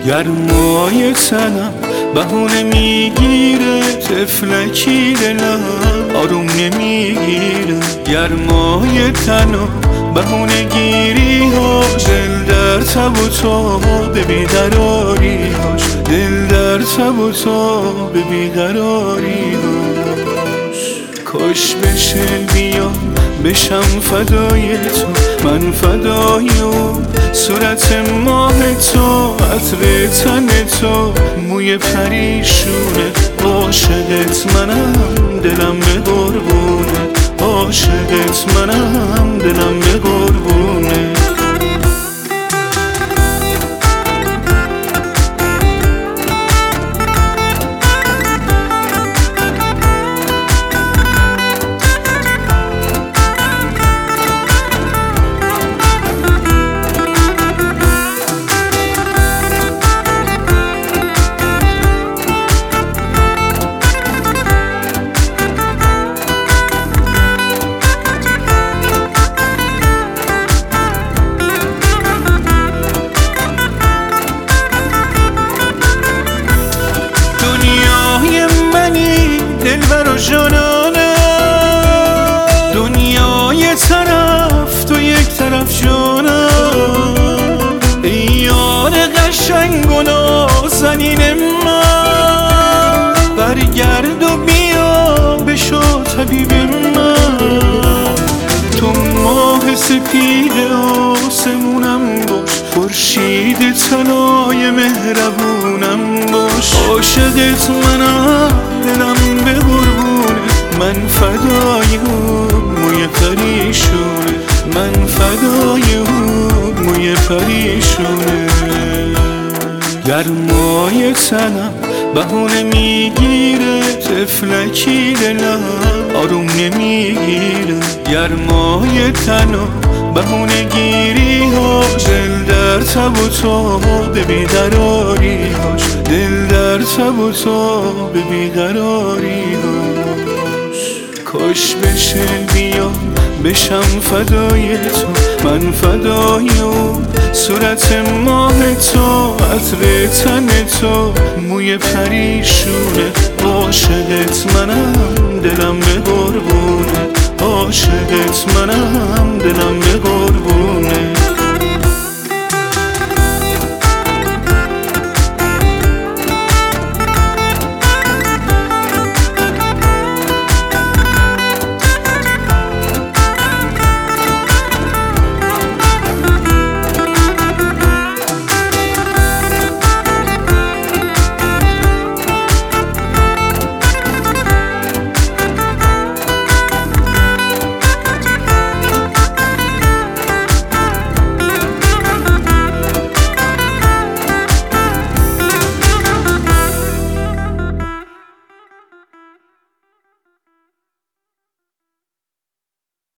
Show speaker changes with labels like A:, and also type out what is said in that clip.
A: گرمای تنم بهونه میگیره، تفلکی دلم آروم نمیگیره. گرمای تنم بهونه گیری هاش، دل در تب و تو به بیقراری هاش، دل در تب و تو به بیقراری هاش. کاش بشه بیام بشم فدای تو، من فدای اون صورت ماه تو، عطر تن تو، موی پریشونه. عاشقت منم دلم به قربونه، عاشقت منم دلم به قربونه. دلبر و جانانه، دنیای طرف تو یک طرف جانم. ای یار قشنگ و نازنین من، برگرد و بیا بشو طبیب من. تو ماه سپید آسمونم باش، خورشید طلای مهربونم باش. عاشقت منم دلم به قربونه، من فدای اون موی پریشونه، من فدای اون موی پریشونه. گرمای تنم بهونه میگیره، تفلکی دلم آروم نمیگیره. گرمای تنم بهونه گیری هاش، دل در تب و تو به بیقراری هاش، دل در تب و تو به بیقراری هاش. کاش بشه بیام بشم فدای تو، من فدای اون صورت ماه تو، عطر تن تو، موی پریشونه. عاشقت منم دلم به قربونه، عاشقت منم